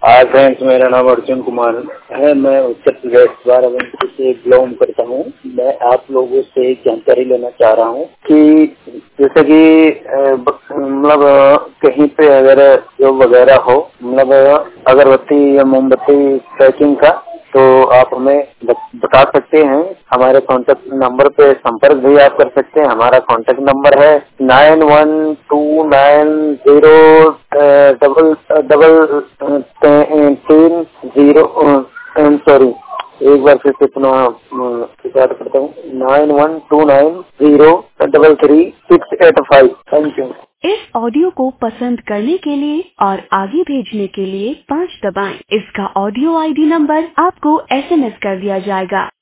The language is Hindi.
हाय फ्रेंड्स, मेरा नाम अर्जुन कुमार है। मैं उत्तर प्रदेश बाराबंकी से बिलोंग करता हूँ। मैं आप लोगों से एक जानकारी लेना चाह रहा हूँ कि जैसे कि मतलब कहीं पे अगर जॉब वगैरह हो, मतलब अगरबत्ती या मोमबत्ती पैकिंग का, तो आप हमें बता सकते हैं। हमारे कॉन्टेक्ट नंबर पे संपर्क भी आप कर सकते हैं। हमारा कॉन्टेक्ट नंबर है 912990 सॉरी, एक बार फिर से पुनः स्टार्ट करता हूँ। 9129033685। Thank you. इस ऑडियो को पसंद करने के लिए और आगे भेजने के लिए 5 दबाएं। इसका ऑडियो आईडी नंबर आपको SMS कर दिया जाएगा।